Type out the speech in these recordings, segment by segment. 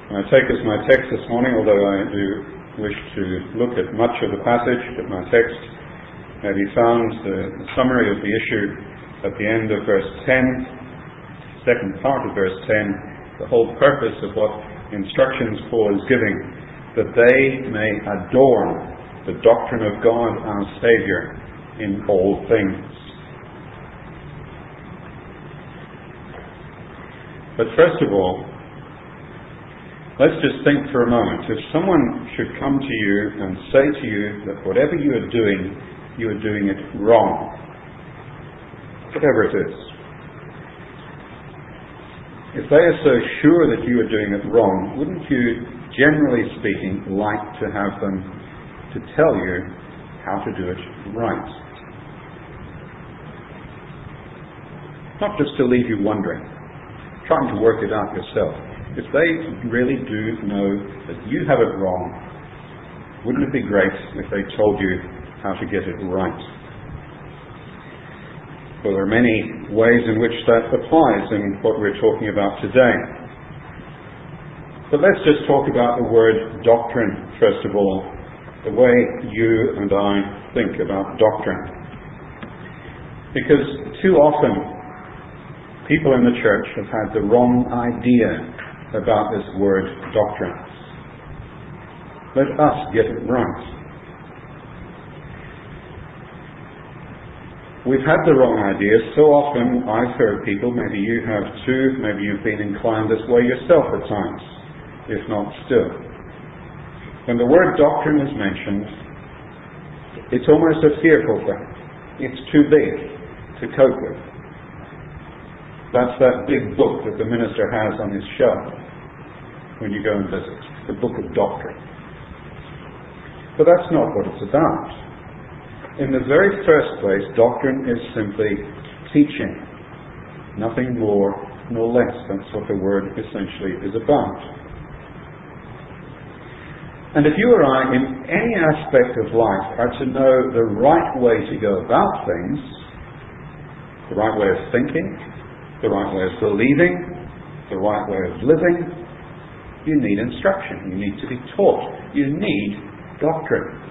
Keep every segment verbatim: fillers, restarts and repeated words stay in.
And I take as my text this morning, although I do wish to look at much of the passage, but my text may be found, the, the summary of the issue at the end of verse ten, second part of verse ten, the whole purpose of what instructions Paul is giving, that they may adorn the doctrine of God our Saviour in all things. But first of all, let's just think for a moment. If someone should come to you and say to you that whatever you are doing, you are doing it wrong, whatever it is, if they are so sure that you are doing it wrong, wouldn't you, generally speaking, like to have them to tell you how to do it right? Not just to leave you wondering, trying to work it out yourself. If they really do know that you have it wrong, wouldn't it be great if they told you how to get it right? Well, there are many ways in which that applies in what we're talking about today. But let's just talk about the word doctrine, first of all, the way you and I think about doctrine. Because too often, people in the church have had the wrong idea about this word doctrine. Let us get it right. We've had the wrong idea so often. I've heard people, maybe you have too, maybe you've been inclined this way yourself at times, if not still. When the word doctrine is mentioned, it's almost a fearful thing. It's too big to cope with. That's that big book that the minister has on his shelf when you go and visit, the book of doctrine. But that's not what it's about. In the very first place, doctrine is simply teaching. Nothing more nor less. That's what the word essentially is about. And if you or I, in any aspect of life, are to know the right way to go about things, the right way of thinking, the right way of believing, the right way of living, you need instruction. You need to be taught. You need doctrine.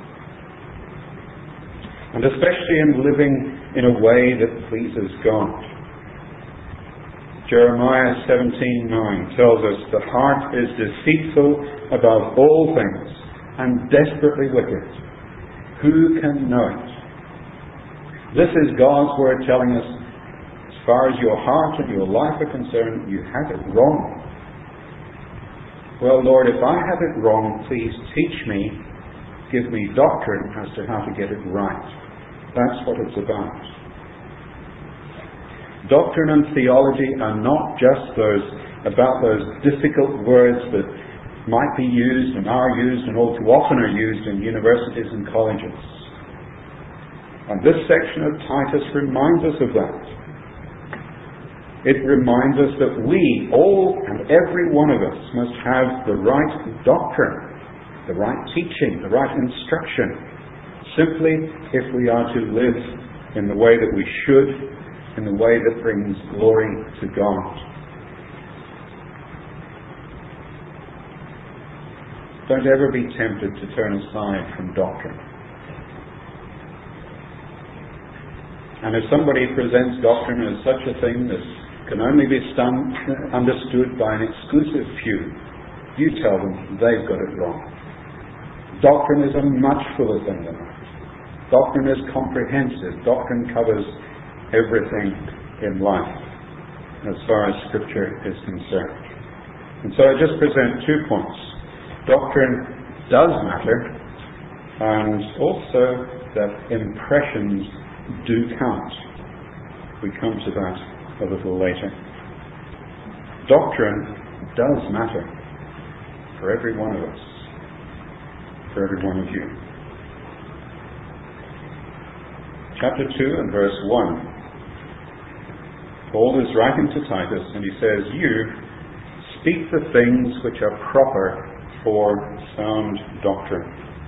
And especially in living in a way that pleases God. Jeremiah seventeen nine tells us, the heart is deceitful above all things and desperately wicked. Who can know it? This is God's word telling us, as far as your heart and your life are concerned, you have it wrong. Well, Lord, if I have it wrong, please teach me, give me doctrine as to how to get it right. That's what it's about. Doctrine and theology are not just those about those difficult words that might be used and are used and all too often are used in universities and colleges. And this section of Titus reminds us of that. It reminds us that we, all and every one of us, must have the right doctrine, the right teaching, the right instruction, simply if we are to live in the way that we should, in the way that brings glory to God. Don't ever be tempted to turn aside from doctrine. And if somebody presents doctrine as such a thing that can only be stung, understood by an exclusive few, you tell them they've got it wrong. Doctrine is a much fuller thing than that. Doctrine is comprehensive. Doctrine covers everything in life as far as Scripture is concerned. And so I just present two points. Doctrine does matter, and also that impressions do count. We come to that a little later. Doctrine does matter for every one of us, for every one of you. Chapter two and verse one. Paul is writing to Titus and he says, you speak the things which are proper for sound doctrine.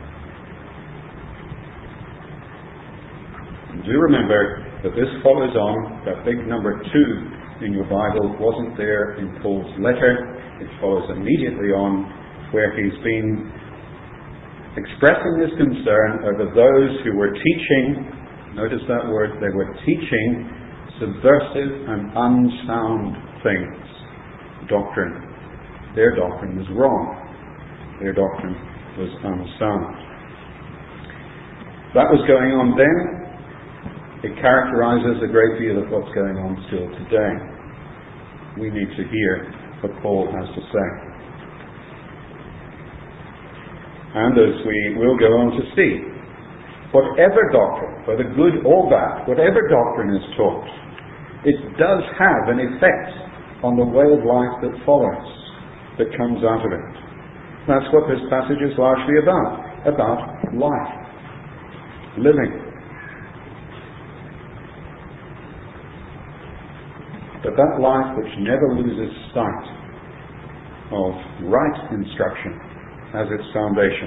And do remember that this follows on, that big number two in your Bible wasn't there in Paul's letter. it follows immediately on where he's been expressing his concern over those who were teaching, notice that word, they were teaching subversive and unsound things. Doctrine. Their doctrine was wrong. Their doctrine was unsound. That was going on then. It characterizes a great deal of what's going on still today. We need to hear what Paul has to say. And as we will go on to see, whatever doctrine, whether good or bad, whatever doctrine is taught, it does have an effect on the way of life that follows, that comes out of it. That's what this passage is largely about, about life, living. But that life which never loses sight of right instruction as its foundation.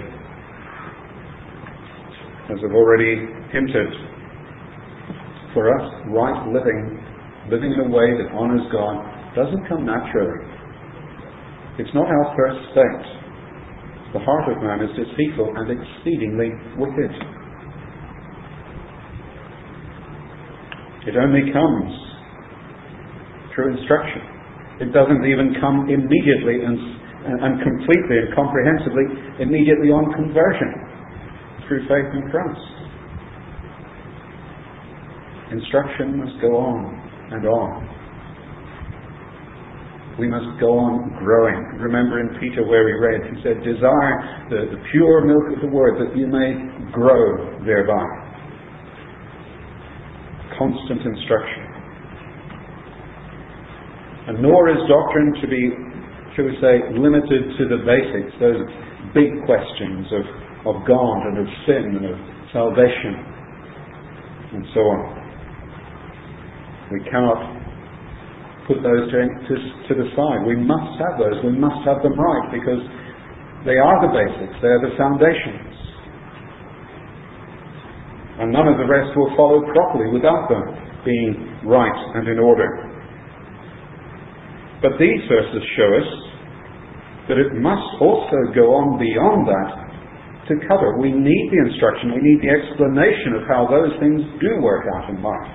As I've already hinted, for us, right living, living in a way that honours God, doesn't come naturally. It's not our first state. The heart of man is deceitful and exceedingly wicked. It only comes through instruction. It doesn't even come immediately and, and completely and comprehensively immediately on conversion through faith in Christ. Instruction must go on and on. We must go on growing. Remember in Peter where we read, he said, desire the, the pure milk of the word that you may grow thereby. Constant instruction. And nor is doctrine to be, shall we say, limited to the basics, those big questions of, of God and of sin and of salvation and so on. We cannot put those to, to, to the side. We must have those. We must have them right because they are the basics. They are the foundations. And none of the rest will follow properly without them being right and in order. But these verses show us that it must also go on beyond that to cover. We need the instruction. We need the explanation of how those things do work out in life.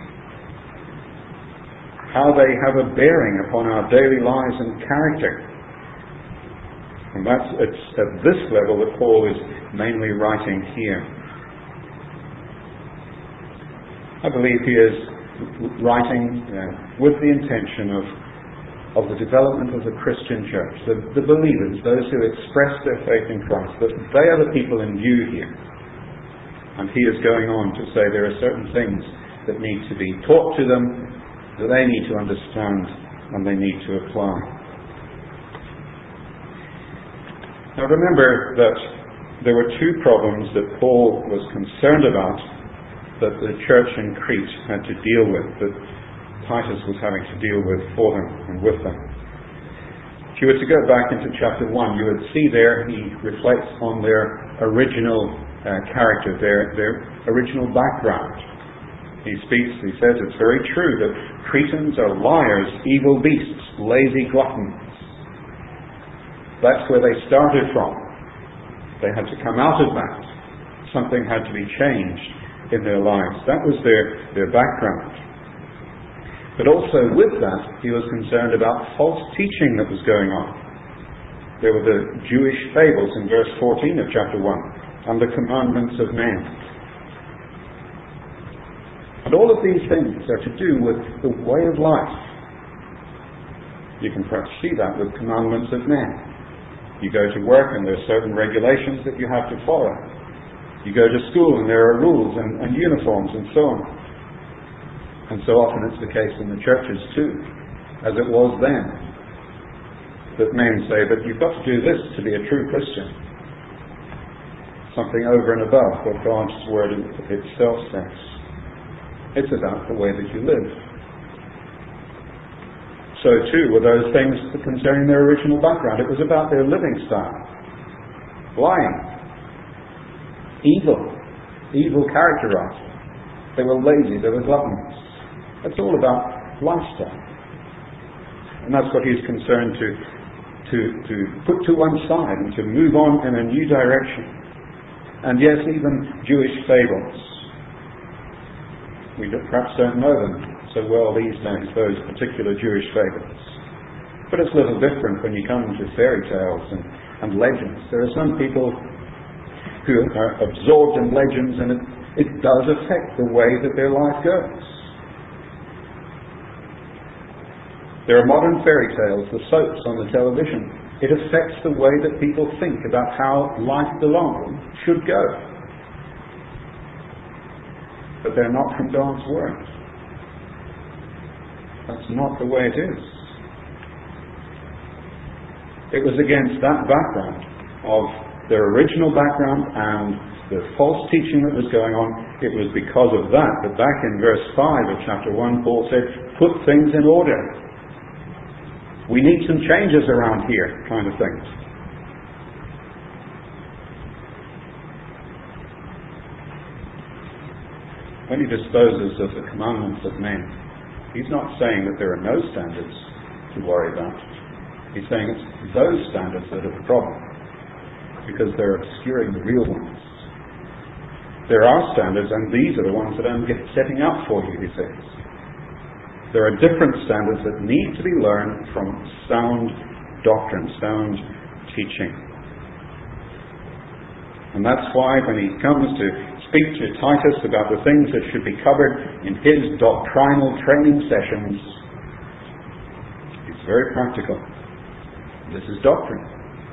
How they have a bearing upon our daily lives and character. And that's it's at this level that Paul is mainly writing here. I believe he is writing uh, with the intention of, of the development of the Christian church, the, the believers, those who express their faith in Christ, that they are the people in view here. And he is going on to say there are certain things that need to be taught to them, that they need to understand and they need to apply. Now remember that there were two problems that Paul was concerned about that the church in Crete had to deal with, that Titus was having to deal with for them and with them. If you were to go back into chapter one, you would see there he reflects on their original uh, character, their, their original background. He speaks, he says, it's very true that Cretans are liars, evil beasts, lazy gluttons. That's where they started from. They had to come out of that. Something had to be changed in their lives. That was their, their background. But also with that, he was concerned about false teaching that was going on. There were the Jewish fables in verse fourteen of chapter one, and the commandments of men. And all of these things are to do with the way of life. You can perhaps see that with commandments of men. You go to work and there are certain regulations that you have to follow. You go to school and there are rules and, and uniforms and so on. And so often it's the case in the churches too, as it was then, that men say, but you've got to do this to be a true Christian. Something over and above what God's Word itself says. It's about the way that you live. So too were those things concerning their original background. It was about their living style. Lying. Evil. Evil characterized. They were lazy. They were gluttons. It's all about lifestyle. And that's what he's concerned to to, to put to one side and to move on in a new direction. And yes, even Jewish fables. We perhaps don't know them so well these days, those particular Jewish fables. But it's a little different when you come to fairy tales and, and legends. There are some people who are absorbed in legends, and it, it does affect the way that their life goes. There are modern fairy tales, the soaps on the television. It affects the way that people think about how life belongs, should go. But they're not from God's Word. That's not the way it is. It was against that background of their original background and the false teaching that was going on. It was because of that that back in verse five of chapter one, Paul said, put things in order. We need some changes around here, kind of things. When he disposes of the commandments of men, he's not saying that there are no standards to worry about. He's saying it's those standards that are the problem, because they're obscuring the real ones. There are standards, and these are the ones that I'm setting up for you, he says. There are different standards that need to be learned from sound doctrine, sound teaching. And that's why when he comes to speak to Titus about the things that should be covered in his doctrinal training sessions, he's very practical. This is doctrine.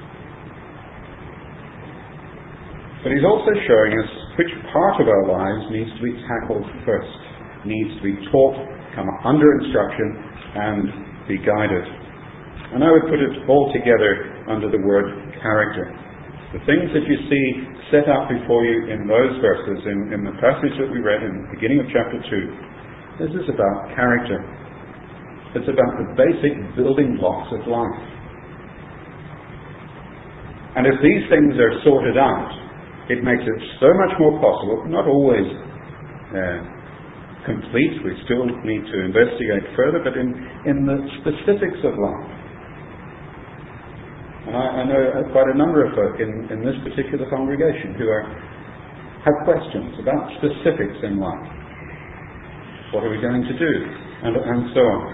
But he's also showing us which part of our lives needs to be tackled first, needs to be taught, come under instruction, and be guided. And I would put it all together under the word character. The things that you see set out before you in those verses, in, in the passage that we read in the beginning of chapter two, this is about character. It's about the basic building blocks of life. And if these things are sorted out, it makes it so much more possible, not always uh, complete, we still need to investigate further, but in, in the specifics of life. And I, I know quite a number of folk in, in this particular congregation who are, have questions about specifics in life. What are we going to do? And, and so on.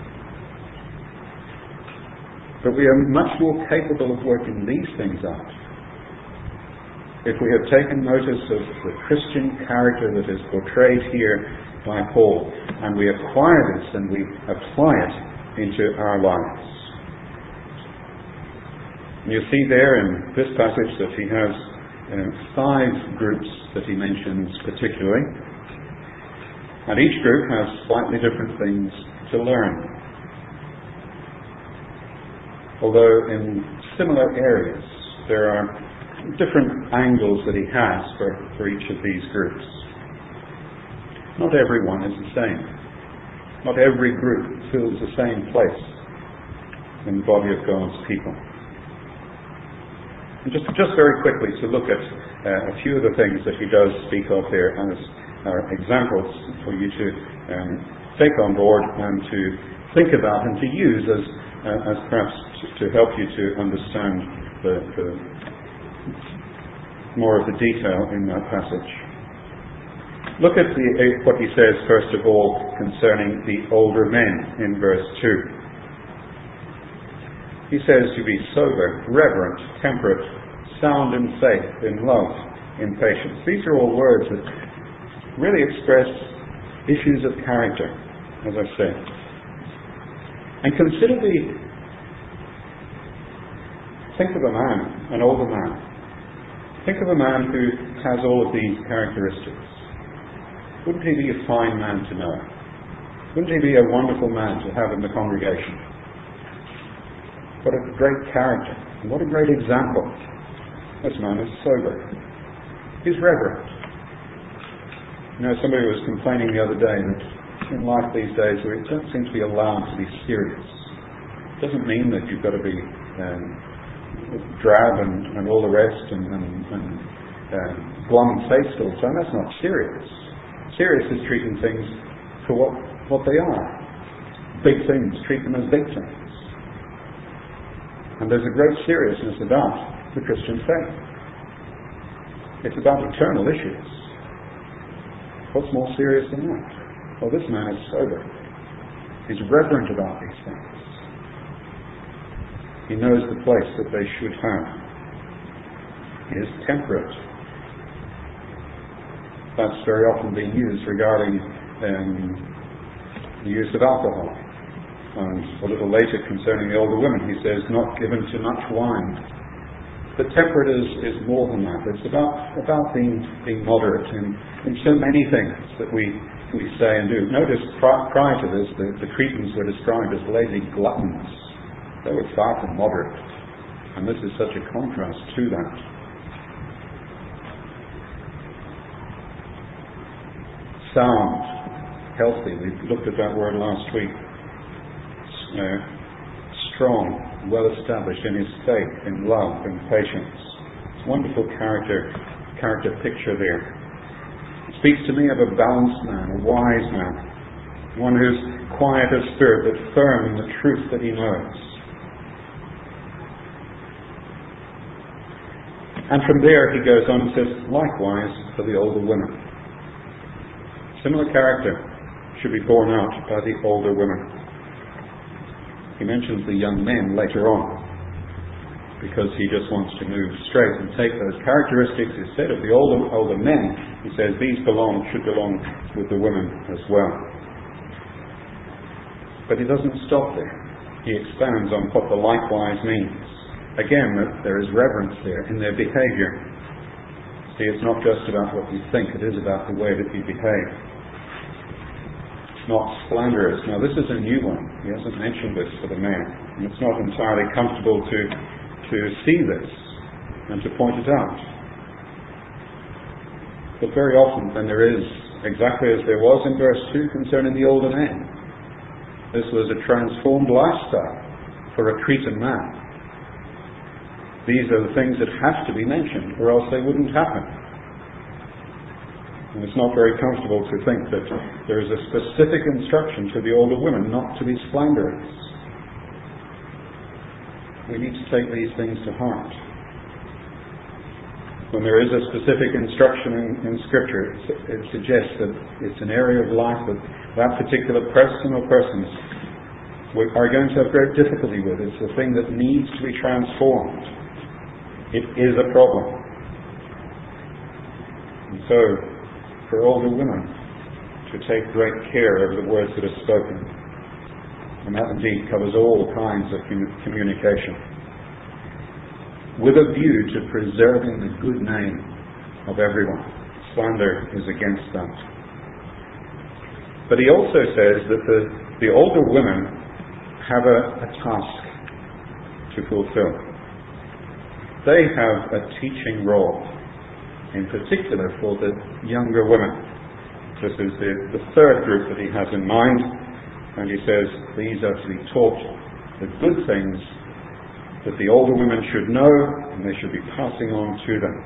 But we are much more capable of working these things out if we have taken notice of the Christian character that is portrayed here by Paul, and we acquire this and we apply it into our lives. And you see there in this passage that he has uh, five groups that he mentions particularly, and each group has slightly different things to learn. Although in similar areas, there are different angles that he has for, for each of these groups. Not everyone is the same. Not every group fills the same place in the body of God's people. And just, just very quickly to look at uh, a few of the things that he does speak of there as uh, examples for you to um, take on board and to think about and to use as, uh, as perhaps to, to help you to understand the, the more of the detail in that passage. Look at the, uh, what he says first of all concerning the older men in verse two. He says to be sober, reverent, temperate, sound in faith, in love, in patience. These are all words that really express issues of character, as I said. And consider the, think of a man, an older man. Think of a man who has all of these characteristics. Wouldn't he be a fine man to know? Wouldn't he be a wonderful man to have in the congregation? What a great character. And what a great example. This man is sober. He's reverent. You know, somebody was complaining the other day that in life these days we don't seem to be allowed to be serious. It doesn't mean that you've got to be um, drab and, and all the rest and, and, and um, glum faced all the time. That's not serious. Serious is treating things for what, what they are. Big things, treat them as big things. And there's a great seriousness about the Christian faith. It's about eternal issues. What's more serious than that? Well, this man is sober. He's reverent about these things. He knows the place that they should have. He is temperate. That's very often being used regarding um, the use of alcohol. And a little later concerning the older women, he says, not given to much wine. But temperate is, is more than that. It's about, about being, being moderate in, in so many things that we, we say and do. Notice pri- prior to this, the, the Cretans were described as lazy gluttons. They were far from moderate. And this is such a contrast to that. Sound, healthy. We looked at that word last week. Uh, strong, well established in his faith, in love, in patience. It's a wonderful character, character picture there. It speaks to me of a balanced man, a wise man, one who's quiet of spirit but firm in the truth that he knows. And from there he goes on and says, likewise for the older women. Similar character should be borne out by the older women. He mentions the young men later on because he just wants to move straight and take those characteristics instead of the older older men. He says these belong should belong with the women as well. But he doesn't stop there. He expands on what the likewise means. Again, that there is reverence there in their behavior. See, it's not just about what you think, it is about the way that you behave. Not slanderous. Now this is a new one. He hasn't mentioned this for the man. And it's not entirely comfortable to, to see this and to point it out. But very often when there is, exactly as there was in verse two concerning the older man, this was a transformed lifestyle for a Cretan man. These are the things that have to be mentioned or else they wouldn't happen. And it's not very comfortable to think that there is a specific instruction to the older women not to be slanderous. We need to take these things to heart. When there is a specific instruction in, in Scripture, it, it suggests that it's an area of life that that particular person or persons are going to have great difficulty with. It's a thing that needs to be transformed. It is a problem. And so, for older women to take great care of the words that are spoken. And that indeed covers all kinds of communication. With a view to preserving the good name of everyone. Slander is against that. But he also says that the, the older women have a, a task to fulfill. They have a teaching role. In particular for the younger women. This is the, the third group that he has in mind, and he says these are to be taught the good things that the older women should know and they should be passing on to them.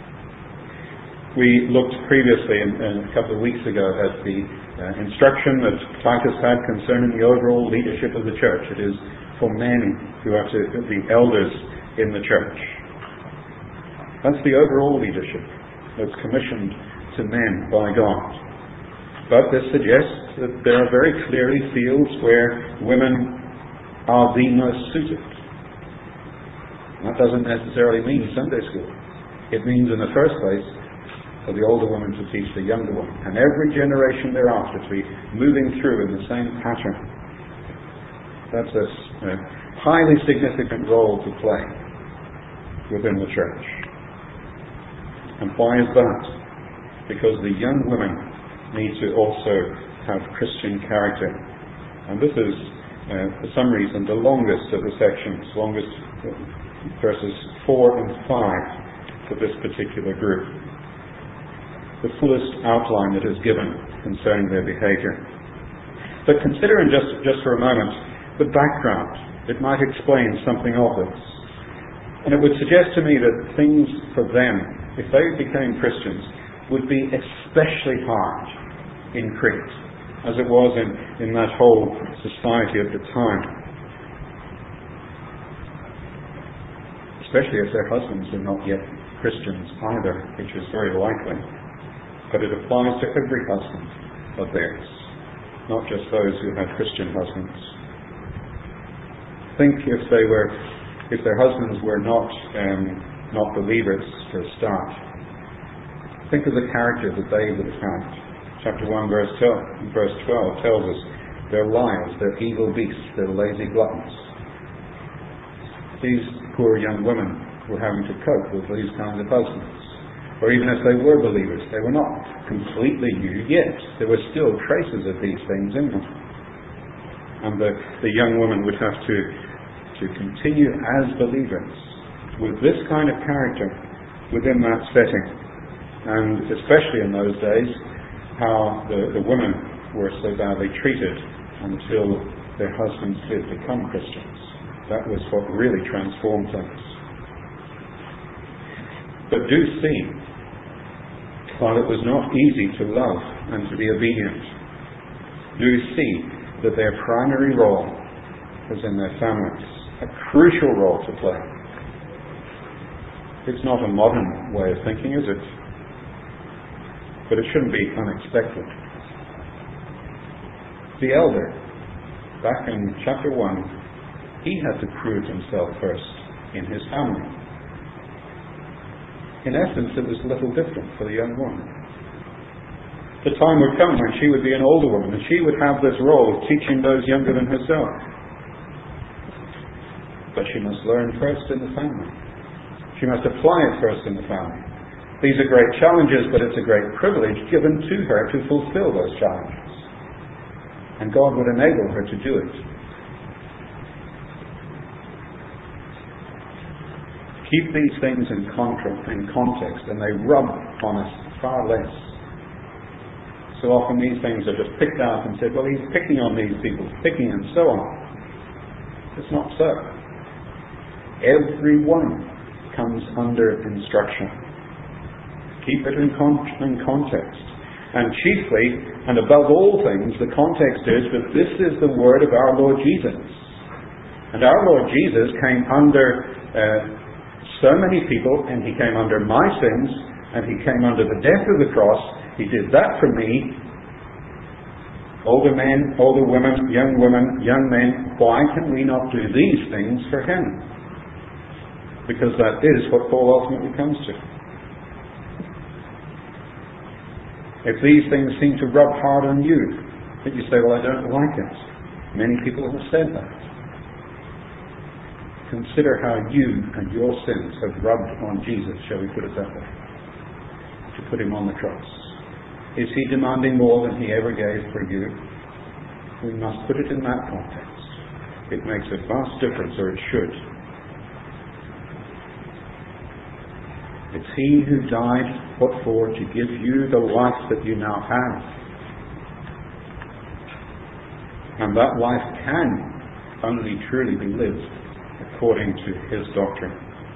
We looked previously, in, in a couple of weeks ago, at the uh, instruction that Titus had concerning the overall leadership of the church. It is for men who are to be elders in the church. That's the overall leadership that's commissioned to men by God. But this suggests that there are very clearly fields where women are the most suited. That doesn't necessarily mean Sunday school. It means in the first place for the older woman to teach the younger one, and every generation thereafter to be moving through in the same pattern. That's a, a highly significant role to play within the church. And why is that? Because the young women need to also have Christian character. And this is, uh, for some reason, the longest of the sections, longest verses four and five for this particular group. The fullest outline that is given concerning their behavior. But considering just, just for a moment the background, it might explain something of this. And it would suggest to me that things for them, if they became Christians, would be especially hard in Crete, as it was in, in that whole society at the time. especially if their husbands are not yet Christians either, which is very likely. But it applies to every husband of theirs, not just those who had Christian husbands. Think if they were, if their husbands were not um, not believers for a start. Think of the character that they would have had. Chapter one, verse twelve tells us they're liars, they're evil beasts, they're lazy gluttons. These poor young women were having to cope with these kinds of husbands. Or even if they were believers, they were not completely new yet. There were still traces of these things in them. And the, the young woman would have to, to continue as believers with this kind of character within that setting. And especially in those days, how the, the women were so badly treated until their husbands did become Christians. That was what really transformed things. But do see, while it was not easy to love and to be obedient, do see that their primary role was in their families, a crucial role to play. It's not a modern way of thinking, is it? But it shouldn't be unexpected. The elder, back in chapter one, he had to prove himself first in his family. In essence, it was a little different for the young woman. The time would come when she would be an older woman, and she would have this role of teaching those younger than herself. But she must learn first in the family. She must apply it first in the family. These are great challenges, but it's a great privilege given to her to fulfill those challenges. And God would enable her to do it. Keep these things in, contra- in context, and they rub on us far less. So often these things are just picked out and said, well, he's picking on these people, picking and so on. It's not so. Everyone comes under instruction. Keep it in, con- in context. And chiefly, and above all things, the context is that this is the word of our Lord Jesus. And our Lord Jesus came under uh, so many people, and he came under my sins, and he came under the death of the cross. He did that for me. Older men, older women, young women, young men, why can we not do these things for him? Because that is what Paul ultimately comes to. If these things seem to rub hard on you, that you say, well, I don't like it. Many people have said that. Consider how you and your sins have rubbed on Jesus, shall we put it that way, to put him on the cross. Is he demanding more than he ever gave for you? We must put it in that context. It makes a vast difference, or it should. It's he who died, what for? To give you the life that you now have. And that life can only truly be lived according to his doctrine.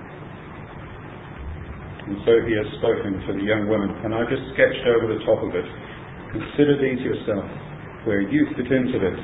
And so he has spoken to the young women, and I've just sketched over the top of it. Consider these yourself, where you fit into this.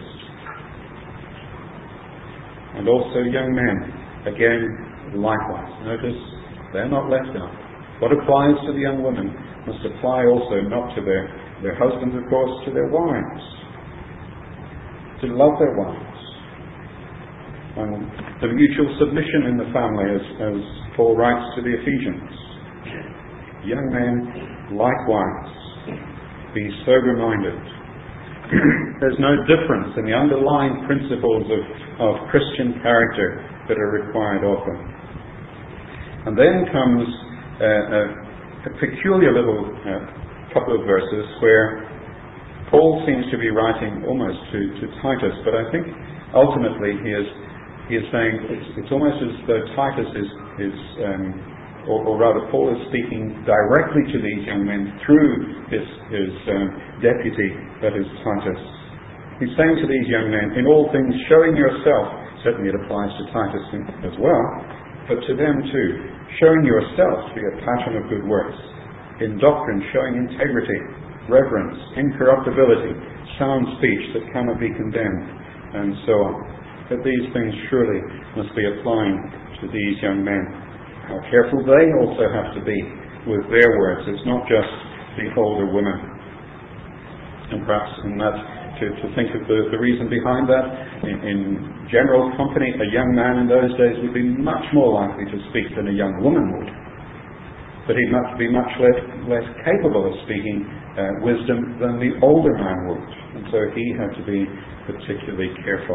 And also young men, again, likewise. Notice, they're not left out. What applies to the young women must apply also not to their, their husbands, of course, to their wives. To love their wives. And the mutual submission in the family, as, as Paul writes to the Ephesians. Young men, likewise, be sober-minded. There's no difference in the underlying principles of, of Christian character that are required of them. And then comes uh, a, a peculiar little uh, couple of verses where Paul seems to be writing almost to, to Titus, but I think ultimately he is he is saying it's, it's almost as though Titus is, is um, or, or rather Paul is speaking directly to these young men through his, his um, deputy, that is Titus. He's saying to these young men, in all things showing yourself, certainly it applies to Titus as well, but to them too, showing yourself to be a pattern of good works, in doctrine showing integrity, reverence, incorruptibility, sound speech that cannot be condemned, and so on. But these things surely must be applying to these young men. how careful they also have to be with their words. It's not just the older women. And perhaps in that, to, to think of the, the reason behind that, in, in general company, a young man in those days would be much more likely to speak than a young woman would. But he'd much, be much less, less capable of speaking uh, wisdom than the older man would. And so he had to be particularly careful.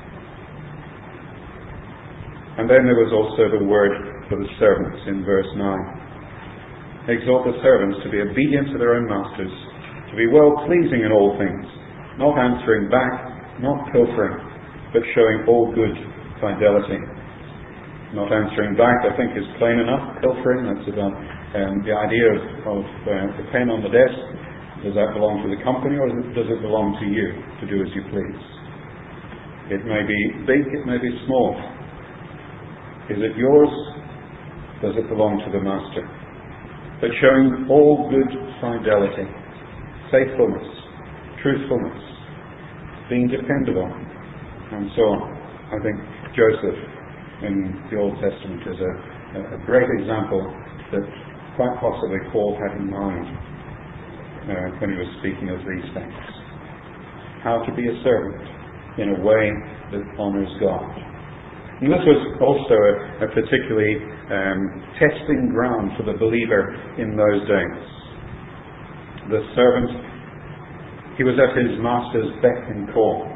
And then there was also the word for the servants in verse nine. Exhort the servants to be obedient to their own masters, to be well-pleasing in all things, not answering back, not pilfering, but showing all good fidelity. Not answering back, I think, is plain enough. Pilfering, that's about um, the idea of, of uh, the pen on the desk. Does that belong to the company, or does it belong to you to do as you please? It may be big, it may be small. Is it yours? Does it belong to the master? But showing all good fidelity, faithfulness, truthfulness, being dependable, and so on. I think Joseph in the Old Testament is a, a great example that quite possibly Paul had in mind uh, when he was speaking of these things. How to be a servant in a way that honours God. And this was also a, a particularly um, testing ground for the believer in those days. The servant, he was at his master's beck and call.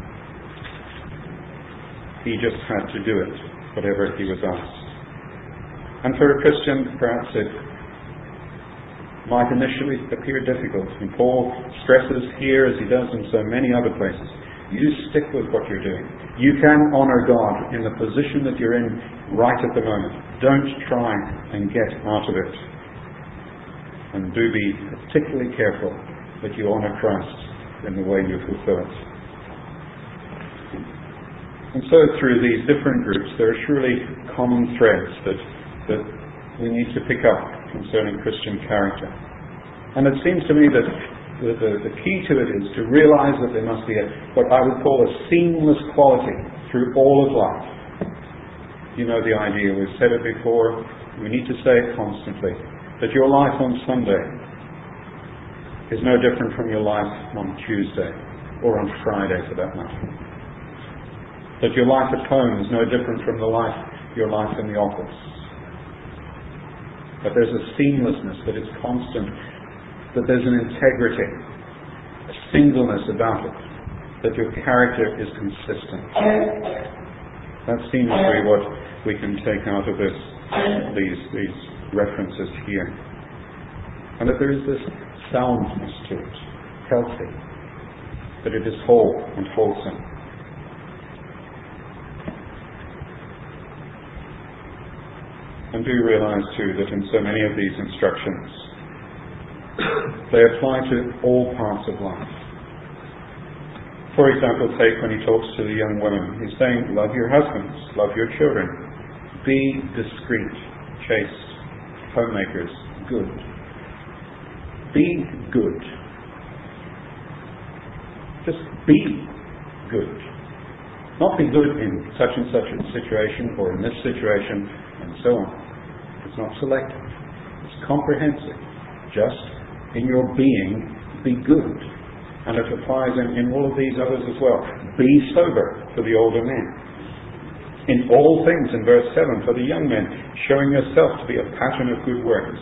He just had to do it, whatever he was asked. And for a Christian, perhaps it might initially appear difficult. And Paul stresses here, as he does in so many other places, you stick with what you're doing. You can honour God in the position that you're in right at the moment. Don't try and get out of it. And do be particularly careful that you honour Christ in the way you fulfill it. And so through these different groups, there are surely common threads that, that we need to pick up concerning Christian character. And it seems to me that The, the, the key to it is to realize that there must be a, what I would call a seamless quality through all of life. You know the idea, we've said it before, we need to say it constantly, that your life on Sunday is no different from your life on Tuesday, or on Friday for that matter. That your life at home is no different from the life, your life in the office. That there's a seamlessness, that it's constant, that there's an integrity, a singleness about it, that your character is consistent. That seems to be what we can take out of this, these, these references here. And that there is this soundness to it, healthy, that it is whole and wholesome. And do realize too that in so many of these instructions, they apply to all parts of life. For example, take when he talks to the young women. He's saying, love your husbands, love your children, be discreet, chaste, homemakers, good. Be good. Just be good. Not be good in such and such a situation or in this situation and so on. It's not selective. It's comprehensive. Just in your being, be good. And it applies in, in all of these others as well. Be sober for the older men. In all things, in verse seven, for the young men, showing yourself to be a pattern of good works.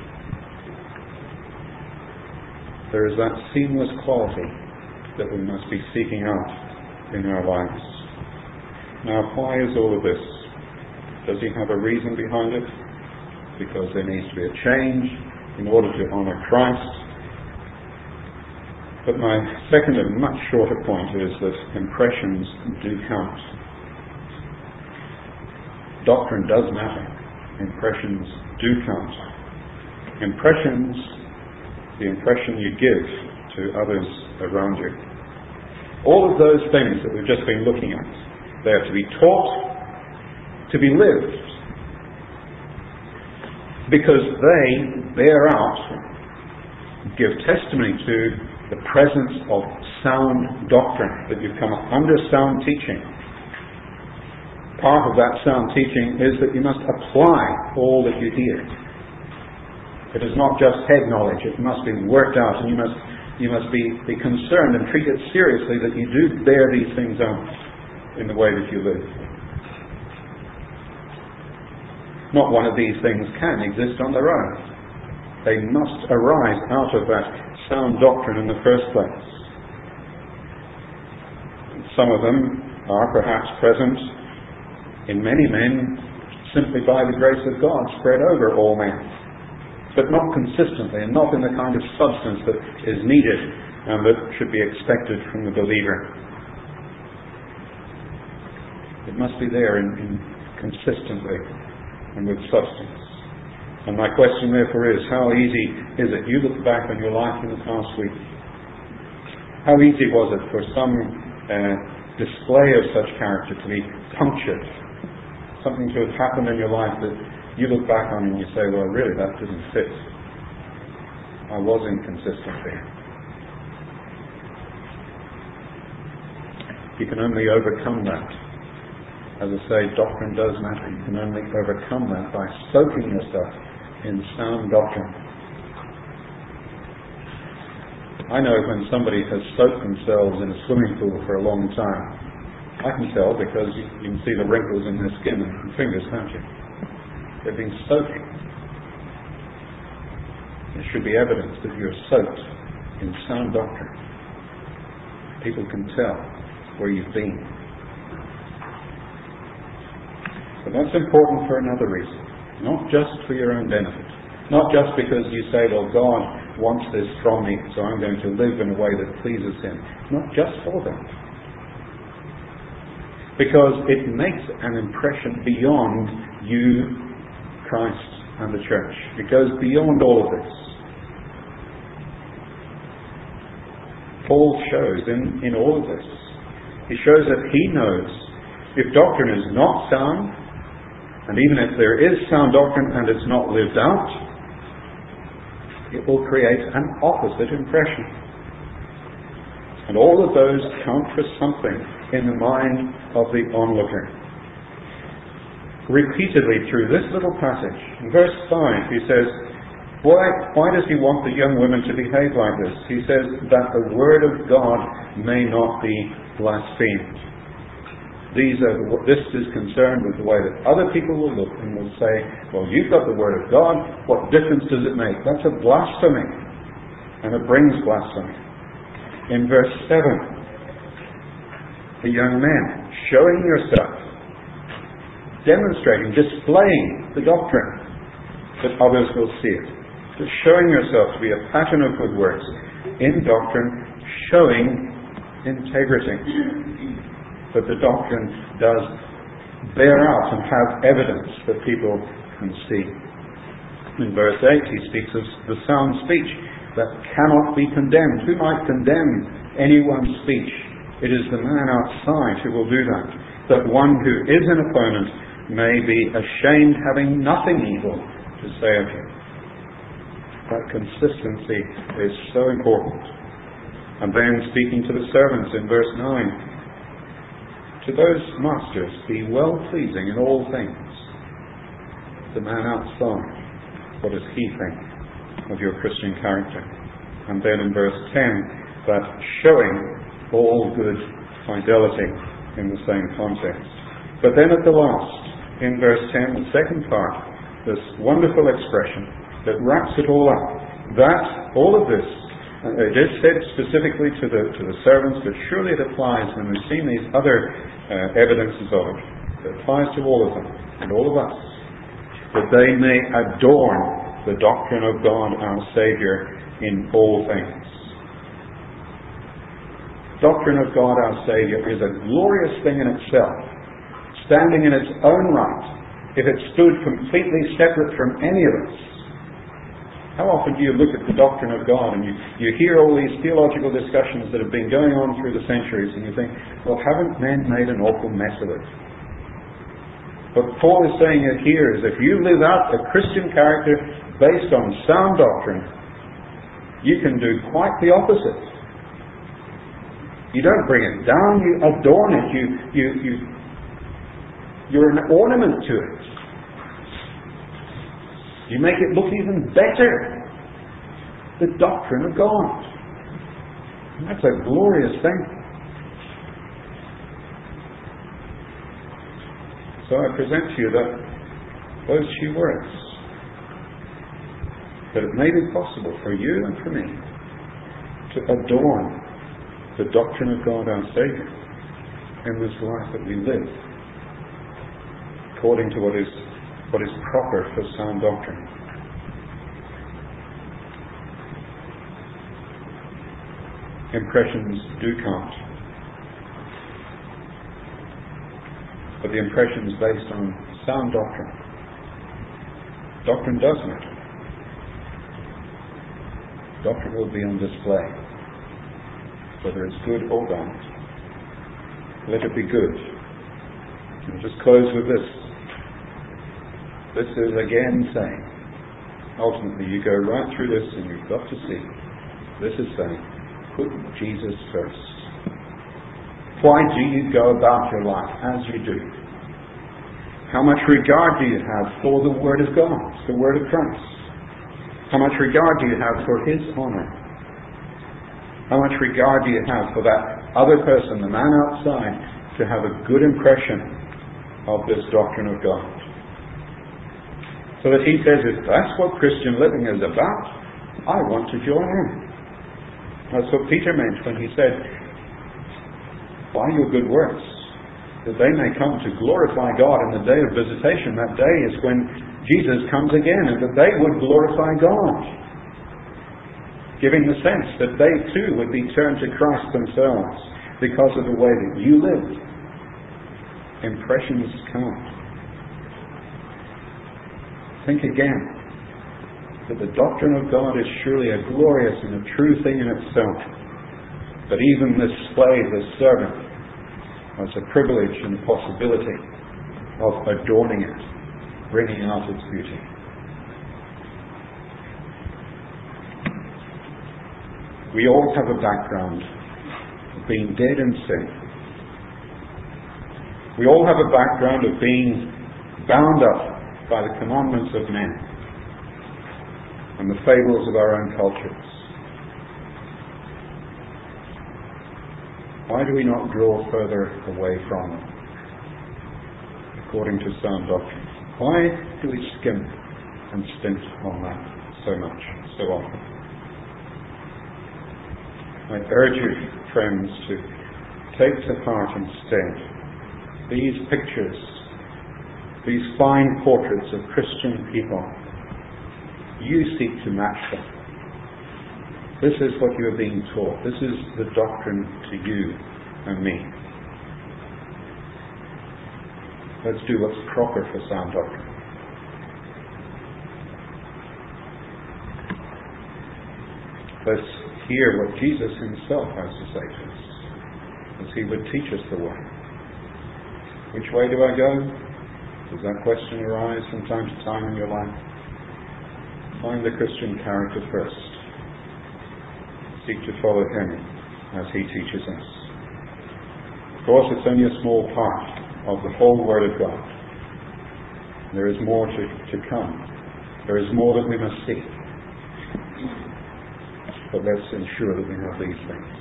There is that seamless quality that we must be seeking out in our lives. Now, why is all of this? Does he have a reason behind it? Because there needs to be a change in order to honour Christ. But my second and much shorter point is that impressions do count. Doctrine does matter. Impressions do count. Impressions, the impression you give to others around you. All of those things that we've just been looking at, they are to be taught, to be lived. Because they bear out, give testimony to the presence of sound doctrine, that you've come under sound teaching. part of that sound teaching is that you must apply all that you hear. It is not just head knowledge, it must be worked out, and you must you must be, be concerned and treat it seriously that you do bear these things out in the way that you live. Not one of these things can exist on their own. They must arise out of that sound doctrine in the first place. Some of them are perhaps present in many men simply by the grace of God spread over all men, but not consistently and not in the kind of substance that is needed and that should be expected from the believer. It must be there in, in consistently and with substance. And my question therefore is, how easy is it? You look back on your life in the past week. How easy was it for some uh, display of such character to be punctured? Something to have happened in your life that you look back on and you say, well, really, that didn't fit. I was inconsistent there. You can only overcome that. As I say, doctrine does matter. You can only overcome that by soaking yourself in sound doctrine. I know when somebody has soaked themselves in a swimming pool for a long time. I can tell because you, you can see the wrinkles in their skin and fingers, can't you? They've been soaking. There should be evidence that you're soaked in sound doctrine. People can tell where you've been. But that's important for another reason. Not just for your own benefit. Not just because you say, well, God wants this from me, so I'm going to live in a way that pleases Him. Not just for that. Because it makes an impression beyond you, Christ, and the church. It goes beyond all of this. Paul shows in, in all of this. He shows that he knows if doctrine is not sound, and even if there is sound doctrine and it's not lived out, it will create an opposite impression. And all of those count for something in the mind of the onlooker. Repeatedly through this little passage, in verse five, he says, why, why does he want the young women to behave like this? He says, that the word of God may not be blasphemed. These are the, this is concerned with the way that other people will look and will say, well, you've got the word of God, what difference does it make? That's a blasphemy. And it brings blasphemy. In verse seven, the young men, showing yourself, demonstrating, displaying the doctrine that others will see it. Just showing yourself to be a pattern of good works in doctrine, showing integrity. That the doctrine does bear out and have evidence that people can see. In verse eight he speaks of the sound speech that cannot be condemned. Who might condemn anyone's speech? It is the man outside who will do that. That one who is an opponent may be ashamed, having nothing evil to say of you. That consistency is so important. And then speaking to the servants in verse nine, to those masters, be well-pleasing in all things. The man outside, what does he think of your Christian character? And then in verse ten, that showing all good fidelity in the same context. But then at the last, in verse ten, the second part, this wonderful expression that wraps it all up. That, all of this, it is said specifically to the to the servants, but surely it applies when we've seen these other uh, evidences of it. It applies to all of them and all of us, that they may adorn the doctrine of God our Saviour in all things. Doctrine of God our Saviour is a glorious thing in itself, standing in its own right, if it stood completely separate from any of us. How often do you look at the doctrine of God and you, you hear all these theological discussions that have been going on through the centuries and you think, well, haven't men made an awful mess of it? What Paul is saying it here is if you live out a Christian character based on sound doctrine, you can do quite the opposite. You don't bring it down, you adorn it, you, you, you You're an ornament to it. You make it look even better. The doctrine of God. And that's a glorious thing. So I present to you that those few words, that it may be possible for you and for me to adorn the doctrine of God our Saviour in this life that we live, according to what is what is proper for sound doctrine. Impressions do count, but the impressions based on sound doctrine. Doctrine does matter. Doctrine will be on display, whether it's good or bad. Let it be good. I'll just close with this. This is again saying, ultimately you go right through this and you've got to see, this is saying, put Jesus first. Why do you go about your life as you do? How much regard do you have for the Word of God, the Word of Christ? How much regard do you have for His honour? How much regard do you have for that other person, the man outside, to have a good impression of this doctrine of God? So that he says, if that's what Christian living is about, I want to join in. That's what Peter meant when he said, by your good works, that they may come to glorify God in the day of visitation. That day is when Jesus comes again, and that they would glorify God, giving the sense that they too would be turned to Christ themselves because of the way that you live. Impressions count. Think again that the doctrine of God is surely a glorious and a true thing in itself, but even this slave, this servant, has a privilege and the possibility of adorning it, bringing out its beauty. We all have a background of being dead in sin. We all have a background of being bound up by the commandments of men and the fables of our own cultures. Why do we not draw further away from them according to sound doctrine? Why do we skim and stint on that so much, so often? I urge you, friends, to take to heart instead these pictures, these fine portraits of Christian people. You seek to match them. This is what you are being taught. This is the doctrine to you and me. Let's do what's proper for sound doctrine. Let's hear what Jesus himself has to say to us, as he would teach us the way. Which way do I go? Does that question arise from time to time in your life? Find the Christian character first. Seek to follow him as he teaches us. Of course, it's only a small part of the whole Word of God. There is more to, to come. There is more that we must seek. But let's ensure that we have these things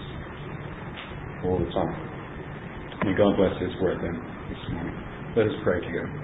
all the time. May God bless his word then this morning. Let us pray together.